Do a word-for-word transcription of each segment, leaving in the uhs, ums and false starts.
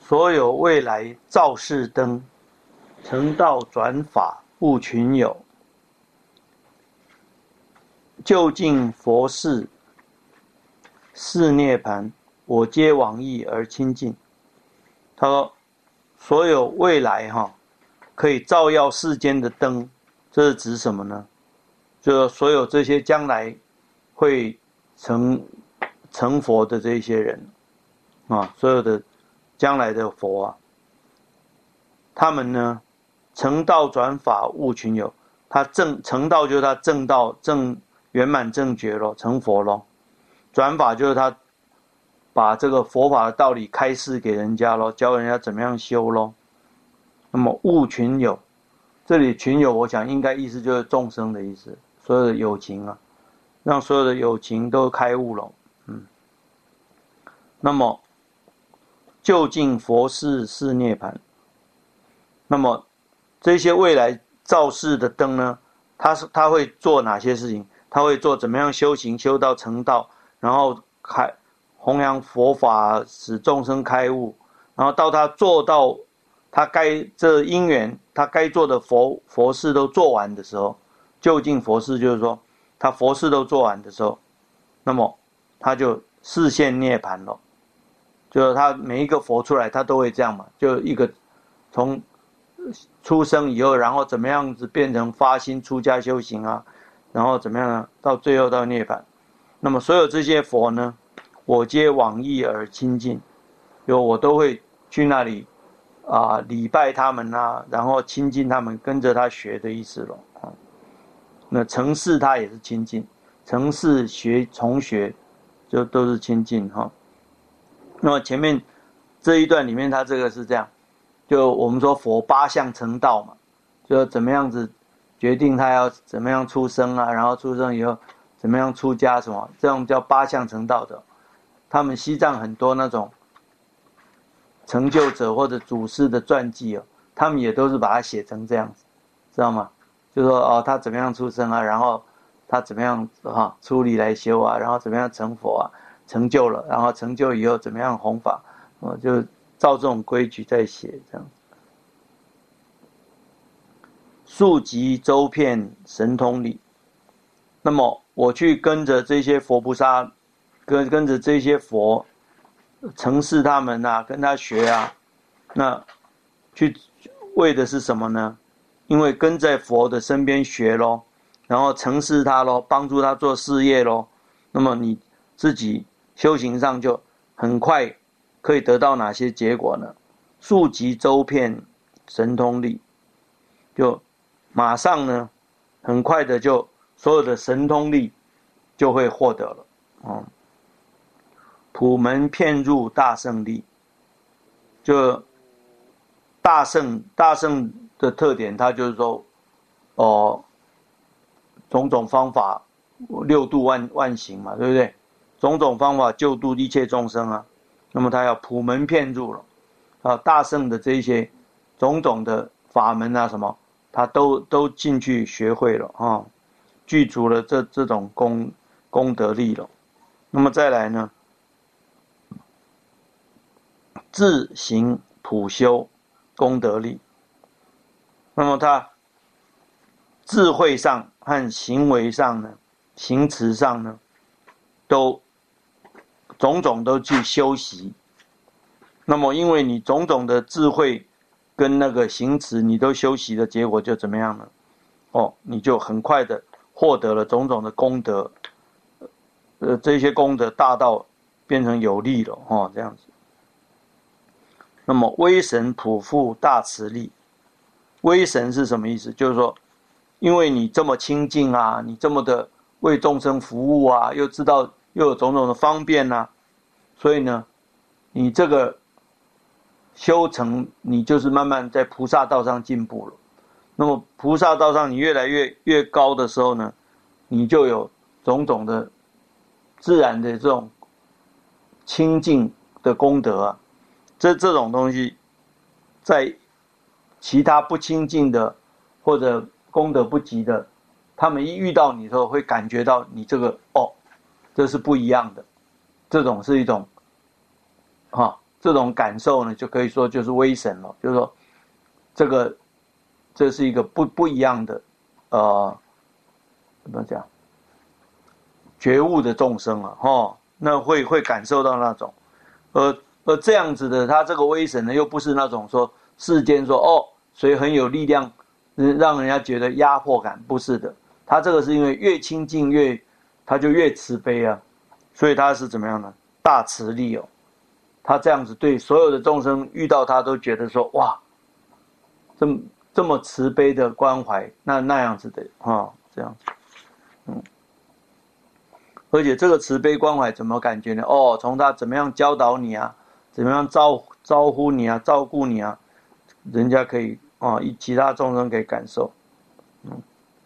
所有未来造世灯，成道转法悟群有，究竟佛事，是涅盘，我皆往诣而亲近。他说，所有未来哈、哦，可以照耀世间的灯，这是指什么呢？就是所有这些将来会成成佛的这些人啊，所有的将来的佛啊，他们呢，成道转法悟群有，他正成道就是他正道正圆满正觉咯，成佛咯。转法就是他把这个佛法的道理开示给人家咯，教人家怎么样修咯。那么悟群有，这里群有我想应该意思就是众生的意思，所有的有情啊，让所有的有情都开悟了。嗯，那么究竟佛事是涅盘，那么这些未来造世的灯呢，他是他会做哪些事情？他会做怎么样修行，修到成道，然后开弘扬佛法，使众生开悟，然后到他做到他该这因缘，他该做的佛佛事都做完的时候，究竟佛事就是说，他佛事都做完的时候，那么他就示现涅盘了。就是他每一个佛出来，他都会这样嘛，就一个从出生以后，然后怎么样子变成发心出家修行啊，然后怎么样呢？到最后到涅槃。那么所有这些佛呢，我皆往诣而亲近，就我都会去那里啊、呃、礼拜他们啊，然后亲近他们，跟着他学的意思了啊。那成事他也是亲近，成事学重学就都是亲近哈。那么前面这一段里面，他这个是这样，就我们说佛八相成道嘛，就怎么样子决定他要怎么样出生啊，然后出生以后怎么样出家什么，这种叫八相成道的。他们西藏很多那种成就者或者祖师的传记哦，他们也都是把它写成这样子，知道吗？就说哦，他怎么样出生啊，然后他怎么样哈、哦、出离来修啊，然后怎么样成佛啊。成就了，然后成就以后怎么样弘法，我就照这种规矩在写，这样。数集周遍神通理，那么我去跟着这些佛菩萨，跟跟着这些佛，承事他们啊，跟他学啊，那去为的是什么呢？因为跟在佛的身边学咯，然后承事他咯，帮助他做事业咯，那么你自己修行上就很快可以得到哪些结果呢？数集周遍神通力，就马上呢，很快的就所有的神通力就会获得了。嗯，普门遍入大胜力，就大胜大胜的特点，它就是说，哦、呃，种种方法六度万万行嘛，对不对？种种方法救度一切众生啊，那么他要普门遍入了，啊，大圣的这些种种的法门啊什么，他都都进去学会了啊，具足了这这种功功德力了。那么再来呢，自行普修功德力，那么他智慧上和行为上呢，行持上呢，都种种都去修习，那么因为你种种的智慧跟那个行持你都修习的结果就怎么样呢？哦，你就很快的获得了种种的功德，呃，这些功德大到变成有力了哦，这样子。那么威神普覆大慈力，威神是什么意思？就是说，因为你这么清净啊，你这么的为众生服务啊，又知道又有种种的方便啊，所以呢，你这个修成，你就是慢慢在菩萨道上进步了。那么菩萨道上你越来越越高的时候呢，你就有种种的自然的这种清净的功德啊，这这种东西，在其他不清净的或者功德不及的，他们一遇到你的时候，会感觉到你这个哦，这是不一样的。这种是一种，哈、啊， 这种感受呢，就可以说就是威神了，就是说这个这是一个不不一样的呃怎么讲觉悟的众生啊，哦，那会会感受到那种，而而这样子的，他这个威神呢，又不是那种说世间说哦谁很有力量，让人家觉得压迫感，不是的，他这个是因为越亲近越他就越慈悲啊，所以他是怎么样呢？大慈力哦。他这样子对所有的众生遇到他都觉得说哇，这么这么慈悲的关怀，那那样子的啊、哦，这样子，嗯，而且这个慈悲关怀怎么感觉呢？哦，从他怎么样教导你啊，怎么样招招呼你啊，照顾你啊，人家可以啊、哦，其他众生可以感受，嗯，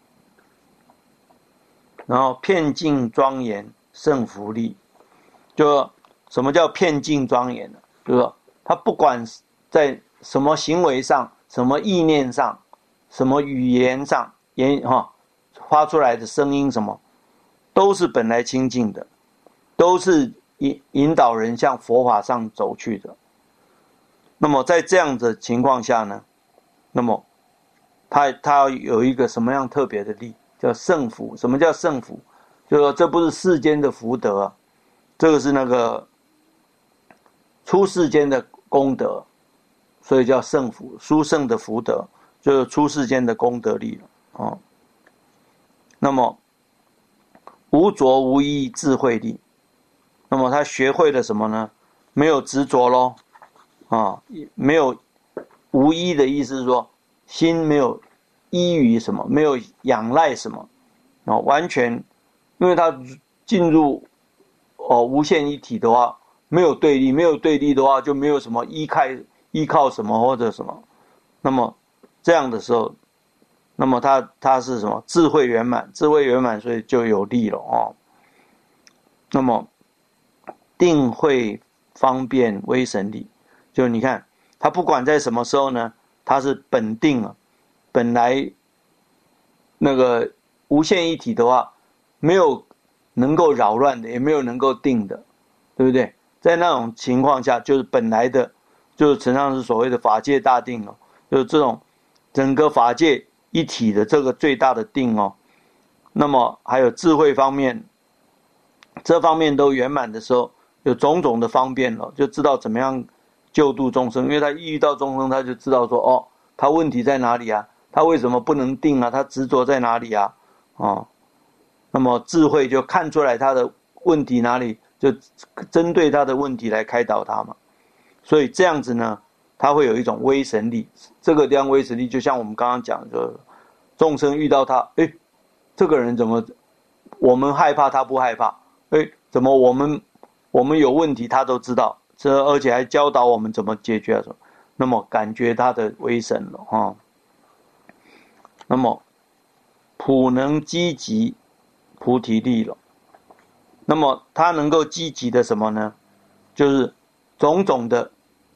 然后遍净庄严胜福利，就。什么叫遍净庄严呢？就是说，他不管在什么行为上、什么意念上、什么语言上、言哈发出来的声音什么，都是本来清净的，都是引引导人向佛法上走去的。那么在这样的情况下呢，那么他他有一个什么样特别的力，叫胜福。什么叫胜福？就是说，这不是世间的福德啊，这个是那个。出世间的功德，所以叫胜福，殊胜的福德，就是出世间的功德力了哦。那么无着无依智慧力，那么他学会了什么呢？没有执着咯，啊，没有无依的意思是说心没有依于什么，没有仰赖什么，啊，完全，因为他进入哦无限一体的话。没有对立，没有对立的话，就没有什么依靠依靠什么或者什么。那么这样的时候，那么他他是什么？智慧圆满，智慧圆满，所以就有力了哦。那么定慧方便威神力，就你看他不管在什么时候呢，他是本定啊，本来那个无限一体的话，没有能够扰乱的，也没有能够定的，对不对？在那种情况下，就是本来的，就是实际上是所谓的法界大定哦，就是这种整个法界一体的这个最大的定哦。那么还有智慧方面，这方面都圆满的时候，有种种的方便了，就知道怎么样救度众生。因为他一遇到众生，他就知道说，哦，他问题在哪里啊？他为什么不能定啊？他执着在哪里啊？哦，那么智慧就看出来他的问题哪里。就针对他的问题来开导他嘛，所以这样子呢，他会有一种威神力。这个地方威神力，就像我们刚刚讲的，众生遇到他，哎，这个人怎么我们害怕他不害怕？哎，怎么我们我们有问题他都知道，这而且还教导我们怎么解决什么？那么感觉他的威神了哈、哦。那么普能积极菩提力了。那么他能够积极的什么呢？就是种种的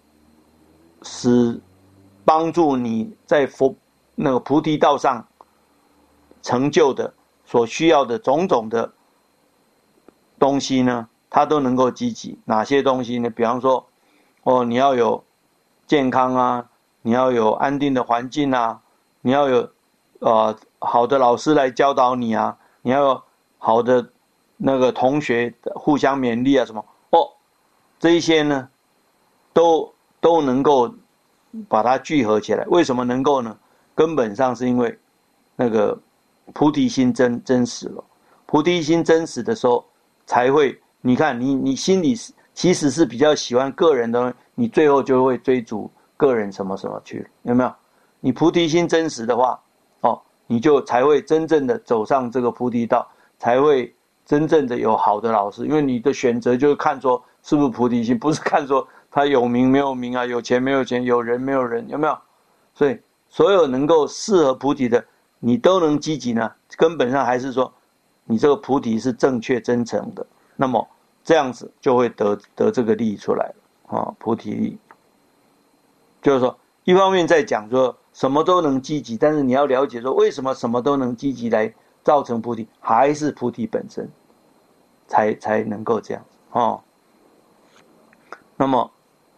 使帮助你在佛那个菩提道上成就的所需要的种种的东西呢，他都能够积极。哪些东西呢？比方说，哦，你要有健康啊，你要有安定的环境啊，你要有呃好的老师来教导你啊，你要有好的。那个同学互相勉励啊，什么哦，这一些呢，都都能够把它聚合起来。为什么能够呢？根本上是因为那个菩提心真真实了。菩提心真实的时候，才会你看你你心里其实是比较喜欢个人的，你最后就会追逐个人什么什么去，有没有？你菩提心真实的话，哦，你就才会真正的走上这个菩提道，才会。真正的有好的老师，因为你的选择就是看说是不是菩提心，不是看说他有名没有名啊，有钱没有钱，有人没有人，有没有？所以所有能够适合菩提的，你都能积极呢，根本上还是说你这个菩提是正确真诚的，那么这样子就会得得这个利益出来了啊，菩提利。就是说，一方面在讲说什么都能积极，但是你要了解说为什么什么都能积极来造成菩提，还是菩提本身。才才能够这样哦。那么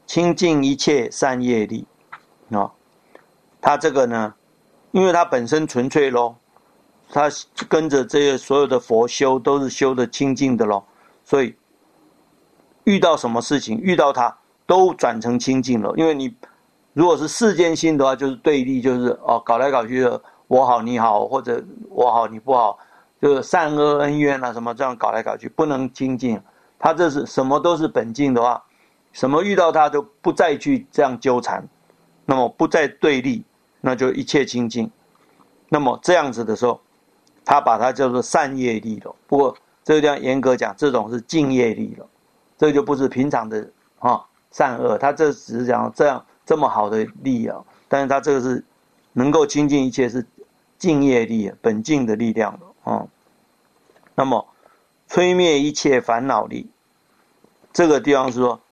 清净一切善业力啊。他这个呢，因为他本身纯粹咯，他跟着这些所有的佛修都是修的清净的咯，所以遇到什么事情，遇到他都转成清净了。因为你如果是世间心的话，就是对立，就是哦搞来搞去的，我好你好，或者我好你不好，就是善恶恩怨啊什么这样搞来搞去，不能清净。他这是什么都是本净的话，什么遇到他就不再去这样纠缠，那么不再对立，那就一切清净。那么这样子的时候，他把它叫做善业力了。不过这个地方严格讲，这种是净业力了，这个就不是平常的啊、哦、善恶，他这只是讲这样这么好的力啊，但是他这个是能够清净一切，是净业力，本净的力量了啊、哦。那么吹灭一切烦恼力，这个地方是说